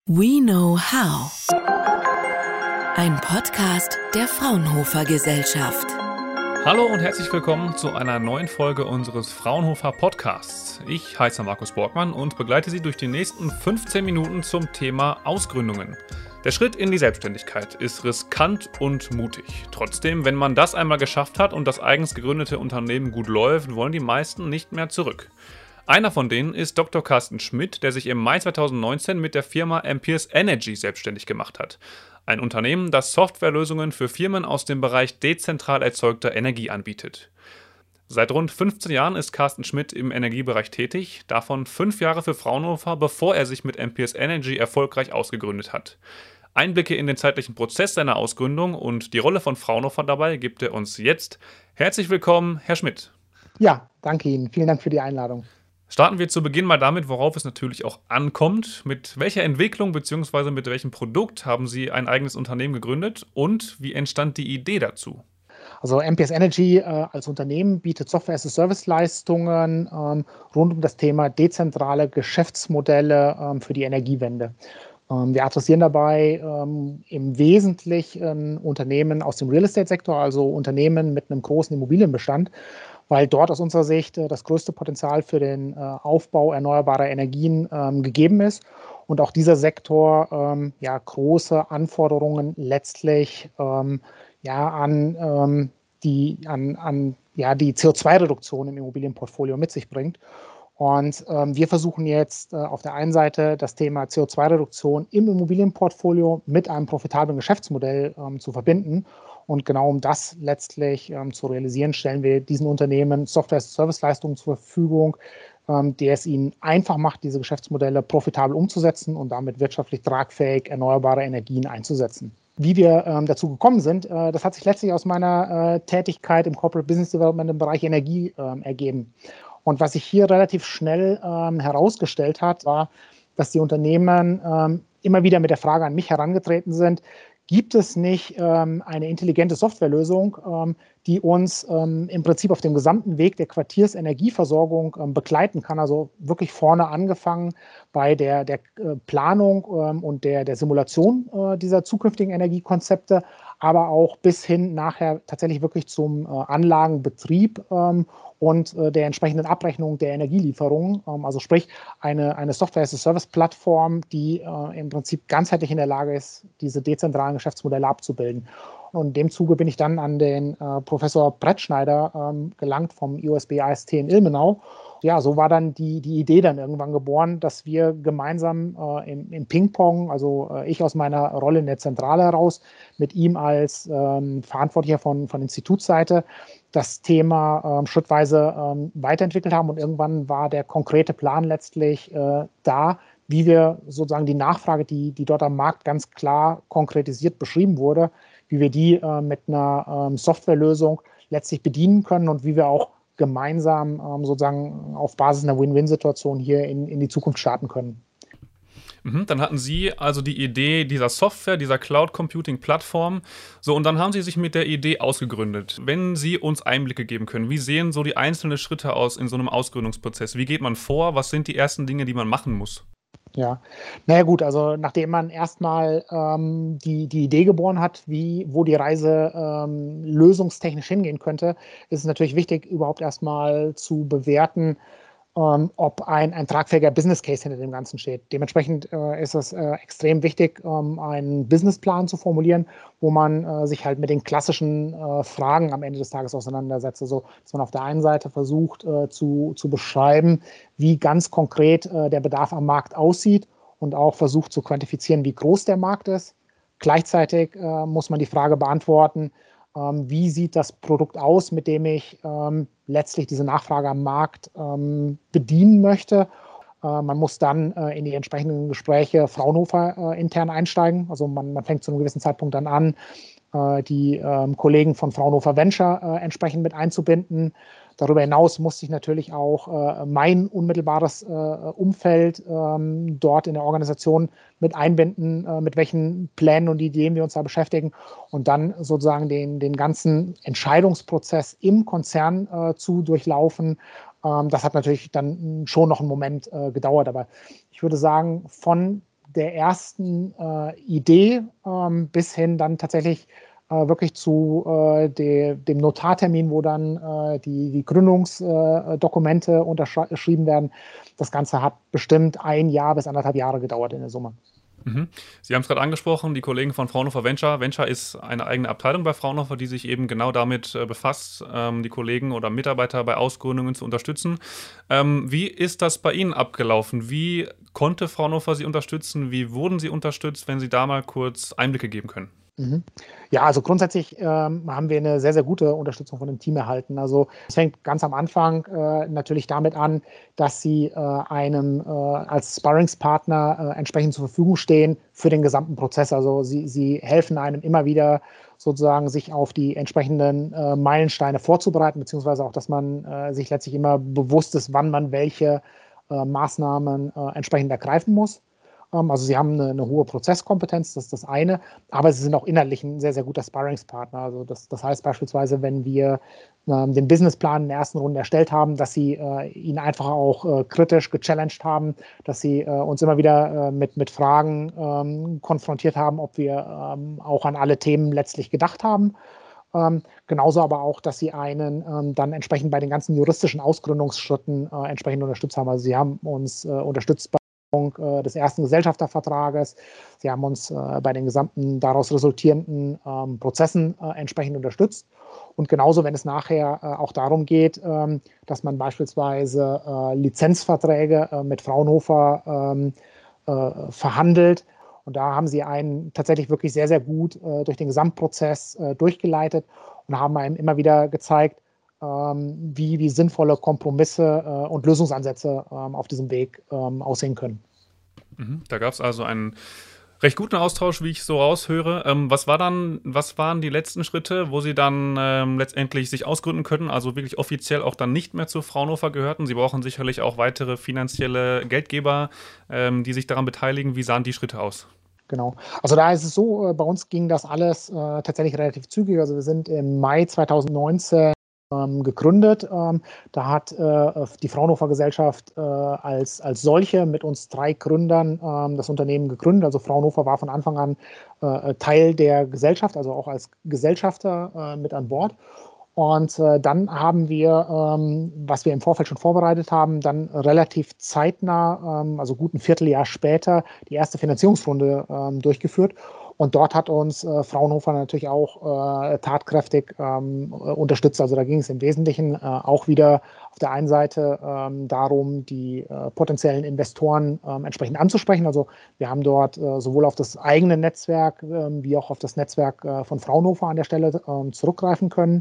We Know How. Ein Podcast der Fraunhofer Gesellschaft. Hallo und herzlich willkommen zu einer neuen Folge unseres Fraunhofer Podcasts. Ich heiße Markus Borgmann und begleite Sie durch die nächsten 15 Minuten zum Thema Ausgründungen. Der Schritt in die Selbstständigkeit ist riskant und mutig. Trotzdem, wenn man das einmal geschafft hat und das eigens gegründete Unternehmen gut läuft, wollen die meisten nicht mehr zurück. Einer von denen ist Dr. Carsten Schmidt, der sich im Mai 2019 mit der Firma Amperes Energy selbstständig gemacht hat. Ein Unternehmen, das Softwarelösungen für Firmen aus dem Bereich dezentral erzeugter Energie anbietet. Seit rund 15 Jahren ist Carsten Schmidt im Energiebereich tätig, davon 5 Jahre für Fraunhofer, bevor er sich mit Amperes Energy erfolgreich ausgegründet hat. Einblicke in den zeitlichen Prozess seiner Ausgründung und die Rolle von Fraunhofer dabei gibt er uns jetzt. Herzlich willkommen, Herr Schmidt. Ja, danke Ihnen. Vielen Dank für die Einladung. Starten wir zu Beginn mal damit, worauf es natürlich auch ankommt. Mit welcher Entwicklung bzw. mit welchem Produkt haben Sie ein eigenes Unternehmen gegründet und wie entstand die Idee dazu? Also Amperes Energy als Unternehmen bietet Software-as-a-Service-Leistungen rund um das Thema dezentrale Geschäftsmodelle für die Energiewende. Wir adressieren dabei im Wesentlichen Unternehmen aus dem Real-Estate-Sektor, also Unternehmen mit einem großen Immobilienbestand, weil dort aus unserer Sicht das größte Potenzial für den Aufbau erneuerbarer Energien gegeben ist und auch dieser Sektor große Anforderungen letztlich an die CO2-Reduktion im Immobilienportfolio mit sich bringt. Und wir versuchen jetzt auf der einen Seite das Thema CO2-Reduktion im Immobilienportfolio mit einem profitablen Geschäftsmodell zu verbinden. Und genau um das letztlich zu realisieren, stellen wir diesen Unternehmen Software-as-a-Service-Leistungen zur Verfügung, der es ihnen einfach macht, diese Geschäftsmodelle profitabel umzusetzen und damit wirtschaftlich tragfähig erneuerbare Energien einzusetzen. Wie wir dazu gekommen sind, das hat sich letztlich aus meiner Tätigkeit im Corporate Business Development im Bereich Energie ergeben. Und was sich hier relativ schnell herausgestellt hat, war, dass die Unternehmen immer wieder mit der Frage an mich herangetreten sind: Gibt es nicht eine intelligente Softwarelösung, die uns im Prinzip auf dem gesamten Weg der Quartiersenergieversorgung begleiten kann? Also wirklich vorne angefangen bei der Planung und der Simulation dieser zukünftigen Energiekonzepte, aber auch bis hin nachher tatsächlich wirklich zum Anlagenbetrieb und der entsprechenden Abrechnung der Energielieferungen. Also sprich eine Software-as-a-Service-Plattform, die im Prinzip ganzheitlich in der Lage ist, diese dezentralen Geschäftsmodelle abzubilden. Und in dem Zuge bin ich dann an den Professor Brettschneider gelangt vom IOSB AST in Ilmenau. Ja, so war dann die Idee dann irgendwann geboren, dass wir gemeinsam im Ping-Pong, also ich aus meiner Rolle in der Zentrale heraus, mit ihm als Verantwortlicher von Institutsseite, das Thema schrittweise weiterentwickelt haben. Und irgendwann war der konkrete Plan letztlich da, wie wir sozusagen die Nachfrage, die dort am Markt ganz klar konkretisiert beschrieben wurde, wie wir die mit einer Softwarelösung letztlich bedienen können und wie wir auch gemeinsam sozusagen auf Basis einer Win-Win-Situation hier in die Zukunft starten können. Dann hatten Sie also die Idee dieser Software, dieser Cloud-Computing-Plattform. So, und dann haben Sie sich mit der Idee ausgegründet. Wenn Sie uns Einblicke geben können, wie sehen so die einzelnen Schritte aus in so einem Ausgründungsprozess? Wie geht man vor? Was sind die ersten Dinge, die man machen muss? Ja, naja gut, also nachdem man erstmal die Idee geboren hat, wo die Reise lösungstechnisch hingehen könnte, ist es natürlich wichtig, überhaupt erstmal zu bewerten, ob ein tragfähiger Business Case hinter dem Ganzen steht. Dementsprechend ist es extrem wichtig, einen Businessplan zu formulieren, wo man sich halt mit den klassischen Fragen am Ende des Tages auseinandersetzt. Also, dass man auf der einen Seite versucht zu beschreiben, wie ganz konkret der Bedarf am Markt aussieht und auch versucht zu quantifizieren, wie groß der Markt ist. Gleichzeitig muss man die Frage beantworten, wie sieht das Produkt aus, mit dem ich letztlich diese Nachfrage am Markt bedienen möchte. Man muss dann in die entsprechenden Gespräche Fraunhofer intern einsteigen. Also man fängt zu einem gewissen Zeitpunkt dann an, die Kollegen von Fraunhofer Venture entsprechend mit einzubinden. Darüber hinaus musste ich natürlich auch mein unmittelbares Umfeld dort in der Organisation mit einbinden, mit welchen Plänen und Ideen wir uns da beschäftigen und dann sozusagen den ganzen Entscheidungsprozess im Konzern zu durchlaufen. Das hat natürlich dann schon noch einen Moment gedauert, aber ich würde sagen, von der ersten Idee bis hin dann tatsächlich wirklich zu dem Notartermin, wo dann die Gründungsdokumente unterschrieben werden. Das Ganze hat bestimmt 1 Jahr bis 1,5 Jahre gedauert in der Summe. Mhm. Sie haben es gerade angesprochen, die Kollegen von Fraunhofer Venture. Venture ist eine eigene Abteilung bei Fraunhofer, die sich eben genau damit befasst, die Kollegen oder Mitarbeiter bei Ausgründungen zu unterstützen. Wie ist das bei Ihnen abgelaufen? Wie konnte Fraunhofer Sie unterstützen? Wie wurden Sie unterstützt, wenn Sie da mal kurz Einblicke geben können? Ja, also grundsätzlich haben wir eine sehr, sehr gute Unterstützung von dem Team erhalten. Also es fängt ganz am Anfang natürlich damit an, dass sie einem als Sparringspartner entsprechend zur Verfügung stehen für den gesamten Prozess. Also sie helfen einem immer wieder sozusagen, sich auf die entsprechenden Meilensteine vorzubereiten, beziehungsweise auch, dass man sich letztlich immer bewusst ist, wann man welche Maßnahmen entsprechend ergreifen muss. Also sie haben eine hohe Prozesskompetenz, das ist das eine, aber sie sind auch inhaltlich ein sehr, sehr guter Sparringspartner. Also das heißt beispielsweise, wenn wir den Businessplan in der ersten Runde erstellt haben, dass sie ihn einfach auch kritisch gechallenged haben, dass sie uns immer wieder mit Fragen konfrontiert haben, ob wir auch an alle Themen letztlich gedacht haben. Genauso aber auch, dass sie einen dann entsprechend bei den ganzen juristischen Ausgründungsschritten entsprechend unterstützt haben. Also sie haben uns unterstützt bei des ersten Gesellschaftervertrages. Sie haben uns bei den gesamten daraus resultierenden Prozessen entsprechend unterstützt. Und genauso, wenn es nachher auch darum geht, dass man beispielsweise Lizenzverträge mit Fraunhofer verhandelt. Und da haben sie einen tatsächlich wirklich sehr, sehr gut durch den Gesamtprozess durchgeleitet und haben einem immer wieder gezeigt, wie sinnvolle Kompromisse und Lösungsansätze auf diesem Weg aussehen können. Da gab es also einen recht guten Austausch, wie ich so raushöre. Was waren die letzten Schritte, wo Sie dann letztendlich sich ausgründen können, also wirklich offiziell auch dann nicht mehr zu Fraunhofer gehörten? Sie brauchen sicherlich auch weitere finanzielle Geldgeber, die sich daran beteiligen. Wie sahen die Schritte aus? Genau. Also da ist es so, bei uns ging das alles tatsächlich relativ zügig. Also wir sind im Mai 2019 gegründet. Da hat die Fraunhofer Gesellschaft als solche mit uns 3 Gründern das Unternehmen gegründet. Also Fraunhofer war von Anfang an Teil der Gesellschaft, also auch als Gesellschafter mit an Bord. Und dann haben wir, was wir im Vorfeld schon vorbereitet haben, dann relativ zeitnah, also gut ein Vierteljahr später, die erste Finanzierungsrunde durchgeführt. Und dort hat uns Fraunhofer natürlich auch tatkräftig unterstützt. Also da ging es im Wesentlichen auch wieder auf der einen Seite darum, die potenziellen Investoren entsprechend anzusprechen. Also wir haben dort sowohl auf das eigene Netzwerk wie auch auf das Netzwerk von Fraunhofer an der Stelle zurückgreifen können.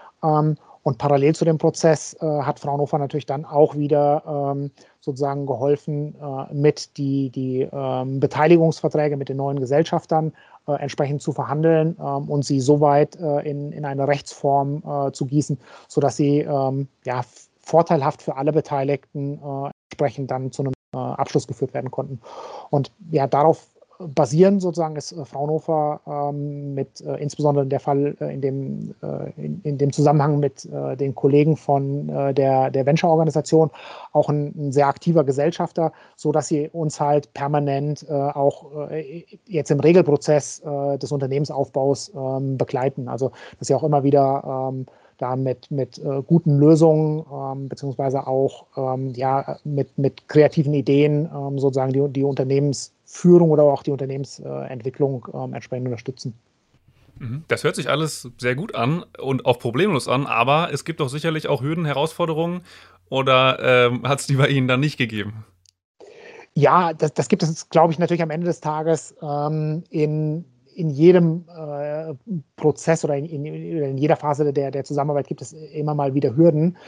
Und parallel zu dem Prozess hat Fraunhofer natürlich dann auch wieder sozusagen geholfen, mit die Beteiligungsverträge mit den neuen Gesellschaftern entsprechend zu verhandeln und sie soweit in eine Rechtsform zu gießen, sodass sie vorteilhaft für alle Beteiligten entsprechend dann zu einem Abschluss geführt werden konnten. Und ja, darauf basierend sozusagen ist Fraunhofer mit insbesondere der Fall in dem Zusammenhang mit den Kollegen von der Venture-Organisation auch ein sehr aktiver Gesellschafter, sodass sie uns halt permanent auch jetzt im Regelprozess des Unternehmensaufbaus begleiten. Also dass sie auch immer wieder da mit guten Lösungen beziehungsweise auch mit kreativen Ideen sozusagen die Unternehmensführung oder auch die Unternehmensentwicklung entsprechend unterstützen. Das hört sich alles sehr gut an und auch problemlos an, aber es gibt doch sicherlich auch Hürden, Herausforderungen oder hat es die bei Ihnen dann nicht gegeben? Ja, das gibt es, glaube ich, natürlich am Ende des Tages in jedem Prozess oder in jeder Phase der Zusammenarbeit gibt es immer mal wieder Hürden.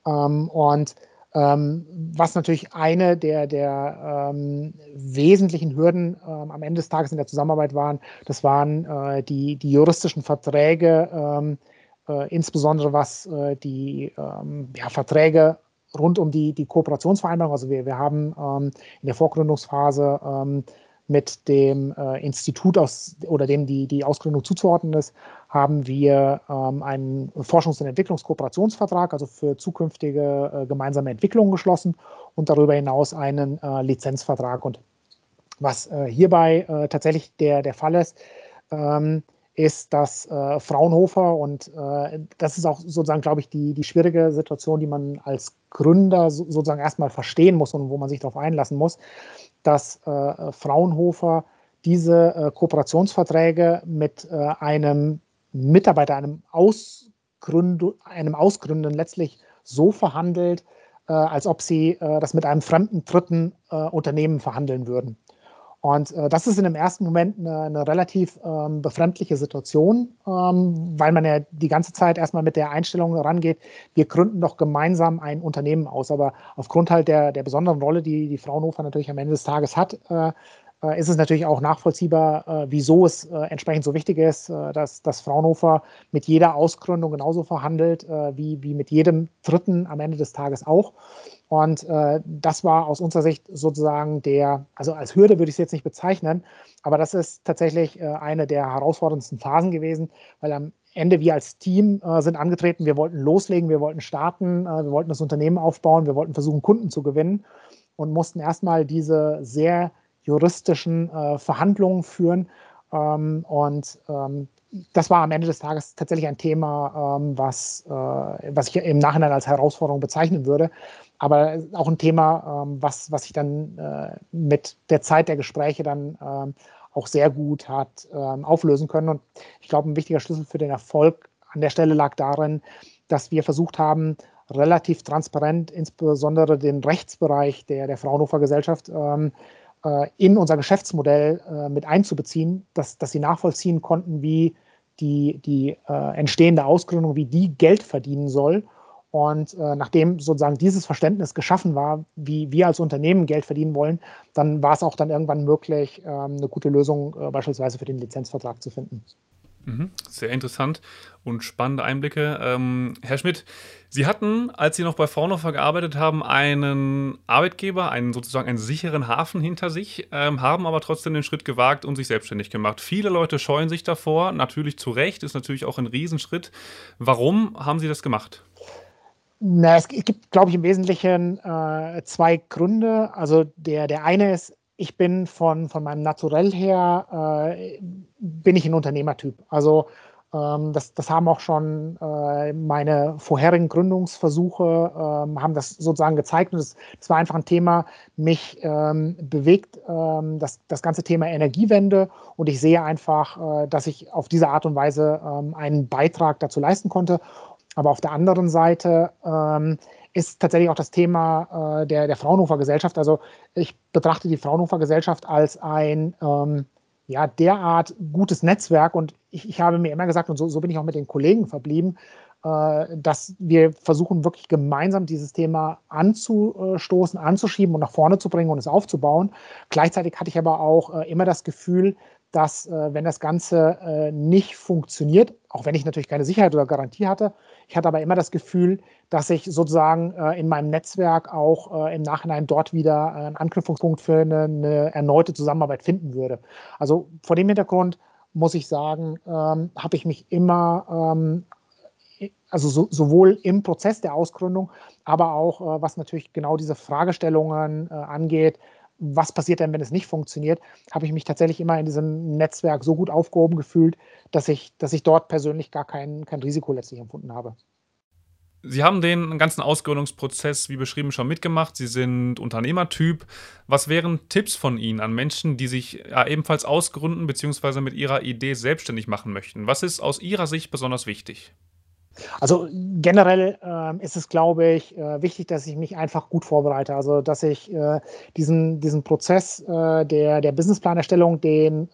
Was natürlich eine der wesentlichen Hürden am Ende des Tages in der Zusammenarbeit waren, das waren die juristischen Verträge, insbesondere was die Verträge rund um die Kooperationsvereinbarung. Also wir haben in der Vorgründungsphase mit dem Institut oder dem die Ausgründung zuzuordnen ist, haben wir einen Forschungs- und Entwicklungskooperationsvertrag, also für zukünftige gemeinsame Entwicklungen geschlossen und darüber hinaus einen Lizenzvertrag. Und Was hierbei tatsächlich der Fall ist, ist, dass Fraunhofer, und das ist auch sozusagen, glaube ich, die schwierige Situation, die man als Gründer sozusagen erstmal verstehen muss und wo man sich darauf einlassen muss, dass Fraunhofer diese Kooperationsverträge mit einem Mitarbeiter, einem Ausgründen letztlich so verhandelt, als ob sie das mit einem fremden dritten Unternehmen verhandeln würden. Und das ist in dem ersten Moment eine relativ befremdliche Situation, weil man ja die ganze Zeit erstmal mit der Einstellung rangeht, wir gründen doch gemeinsam ein Unternehmen aus. Aber aufgrund halt der besonderen Rolle, die Fraunhofer natürlich am Ende des Tages hat, ist es natürlich auch nachvollziehbar, wieso es entsprechend so wichtig ist, dass Fraunhofer mit jeder Ausgründung genauso verhandelt, wie mit jedem Dritten am Ende des Tages auch. Und das war aus unserer Sicht sozusagen also als Hürde würde ich es jetzt nicht bezeichnen, aber das ist tatsächlich eine der herausforderndsten Phasen gewesen, weil am Ende wir als Team sind angetreten, wir wollten loslegen, wir wollten starten, wir wollten das Unternehmen aufbauen, wir wollten versuchen, Kunden zu gewinnen und mussten erstmal diese sehr juristischen Verhandlungen führen. Das war am Ende des Tages tatsächlich ein Thema, was ich im Nachhinein als Herausforderung bezeichnen würde. Aber auch ein Thema, was sich dann mit der Zeit der Gespräche dann auch sehr gut hat auflösen können. Und ich glaube, ein wichtiger Schlüssel für den Erfolg an der Stelle lag darin, dass wir versucht haben, relativ transparent, insbesondere den Rechtsbereich der Fraunhofer Gesellschaft, in unser Geschäftsmodell mit einzubeziehen, dass sie nachvollziehen konnten, wie die entstehende Ausgründung, wie die Geld verdienen soll. Und nachdem sozusagen dieses Verständnis geschaffen war, wie wir als Unternehmen Geld verdienen wollen, dann war es auch dann irgendwann möglich, eine gute Lösung beispielsweise für den Lizenzvertrag zu finden. Sehr interessant und spannende Einblicke. Herr Schmidt, Sie hatten, als Sie noch bei Fraunhofer gearbeitet haben, einen Arbeitgeber, sozusagen einen sicheren Hafen hinter sich, haben aber trotzdem den Schritt gewagt und sich selbstständig gemacht. Viele Leute scheuen sich davor, natürlich zu Recht, ist natürlich auch ein Riesenschritt. Warum haben Sie das gemacht? Es gibt, glaube ich, im Wesentlichen zwei Gründe. Also der eine ist, ich bin von meinem Naturell her, bin ich ein Unternehmertyp. Also das haben auch schon meine vorherigen Gründungsversuche, haben das sozusagen gezeigt. Und das war einfach ein Thema, mich bewegt, das ganze Thema Energiewende. Und ich sehe einfach, dass ich auf diese Art und Weise einen Beitrag dazu leisten konnte. Aber auf der anderen Seite ist tatsächlich auch das Thema der Fraunhofer Gesellschaft. Also ich betrachte die Fraunhofer Gesellschaft als ein derart gutes Netzwerk. Und ich habe mir immer gesagt, und so bin ich auch mit den Kollegen verblieben, dass wir versuchen, wirklich gemeinsam dieses Thema anzustoßen, anzuschieben und nach vorne zu bringen und es aufzubauen. Gleichzeitig hatte ich aber auch immer das Gefühl, dass wenn das Ganze nicht funktioniert, auch wenn ich natürlich keine Sicherheit oder Garantie hatte, ich hatte aber immer das Gefühl, dass ich sozusagen in meinem Netzwerk auch im Nachhinein dort wieder einen Anknüpfungspunkt für eine erneute Zusammenarbeit finden würde. Also vor dem Hintergrund muss ich sagen, habe ich mich immer, also sowohl im Prozess der Ausgründung, aber auch was natürlich genau diese Fragestellungen angeht, was passiert denn, wenn es nicht funktioniert, habe ich mich tatsächlich immer in diesem Netzwerk so gut aufgehoben gefühlt, dass ich dort persönlich gar kein Risiko letztlich empfunden habe. Sie haben den ganzen Ausgründungsprozess, wie beschrieben, schon mitgemacht. Sie sind Unternehmertyp. Was wären Tipps von Ihnen an Menschen, die sich ebenfalls ausgründen bzw. mit ihrer Idee selbstständig machen möchten? Was ist aus Ihrer Sicht besonders wichtig? Also generell ist es, glaube ich, wichtig, dass ich mich einfach gut vorbereite. Also dass ich diesen Prozess der Businessplanerstellung, den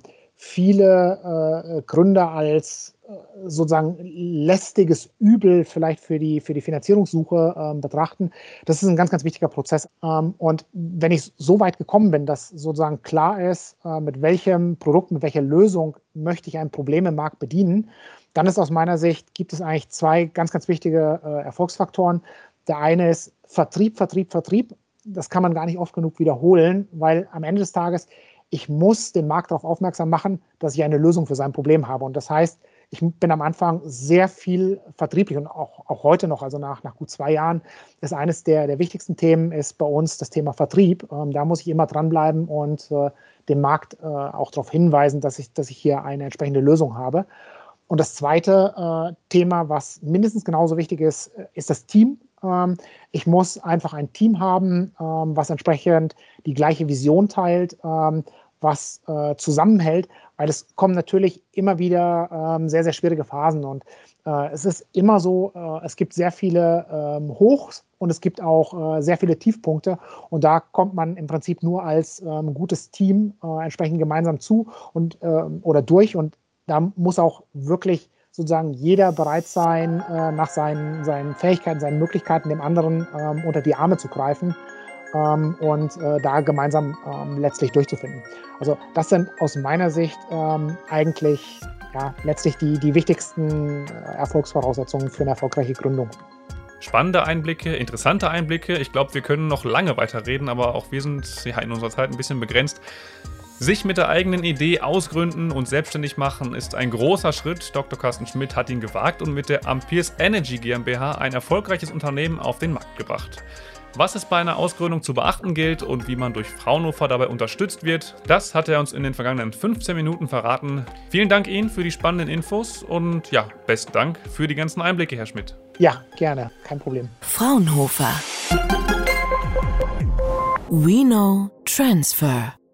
viele Gründer als sozusagen lästiges Übel vielleicht für die Finanzierungssuche betrachten. Das ist ein ganz, ganz wichtiger Prozess. Und wenn ich so weit gekommen bin, dass sozusagen klar ist, mit welchem Produkt, mit welcher Lösung möchte ich ein Problem im Markt bedienen, dann ist aus meiner Sicht, gibt es eigentlich zwei ganz, ganz wichtige Erfolgsfaktoren. Der eine ist Vertrieb, Vertrieb, Vertrieb. Das kann man gar nicht oft genug wiederholen, weil am Ende des Tages, ich muss den Markt darauf aufmerksam machen, dass ich eine Lösung für sein Problem habe. Und das heißt, ich bin am Anfang sehr viel vertrieblich und auch heute noch, also nach gut 2 Jahren, ist eines der wichtigsten Themen ist bei uns das Thema Vertrieb. Da muss ich immer dranbleiben und dem Markt auch darauf hinweisen, dass ich hier eine entsprechende Lösung habe. Und das zweite Thema, was mindestens genauso wichtig ist, ist das Team. Ich muss einfach ein Team haben, was entsprechend die gleiche Vision teilt, was zusammenhält, weil es kommen natürlich immer wieder sehr, sehr schwierige Phasen und es ist immer so, es gibt sehr viele Hochs und es gibt auch sehr viele Tiefpunkte und da kommt man im Prinzip nur als gutes Team entsprechend gemeinsam zu und oder durch und da muss auch wirklich sozusagen jeder bereit sein, nach seinen Fähigkeiten, seinen Möglichkeiten dem anderen unter die Arme zu greifen und da gemeinsam letztlich durchzufinden. Also das sind aus meiner Sicht eigentlich letztlich die wichtigsten Erfolgsvoraussetzungen für eine erfolgreiche Gründung. Spannende Einblicke, interessante Einblicke. Ich glaube, wir können noch lange weiterreden, aber auch wir sind in unserer Zeit ein bisschen begrenzt. Sich mit der eigenen Idee ausgründen und selbstständig machen ist ein großer Schritt. Dr. Carsten Schmidt hat ihn gewagt und mit der Amperes Energy GmbH ein erfolgreiches Unternehmen auf den Markt gebracht. Was es bei einer Ausgründung zu beachten gilt und wie man durch Fraunhofer dabei unterstützt wird, das hat er uns in den vergangenen 15 Minuten verraten. Vielen Dank Ihnen für die spannenden Infos und besten Dank für die ganzen Einblicke, Herr Schmidt. Ja, gerne, kein Problem. Fraunhofer. We know transfer.